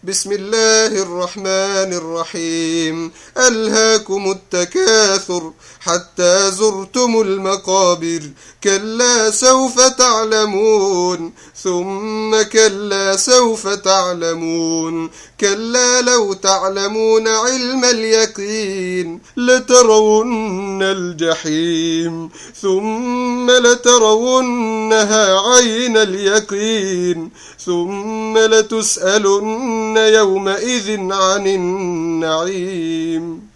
بسم الله الرحمن الرحيم. ألهاكم التكاثر حتى زرتم المقابر، كلا سوف تعلمون ثم كلا سوف تعلمون، كلا لو تعلمون علم اليقين لترون الجحيم ثم لترونها عين اليقين ثم لتسألن يومئذ عن النعيم.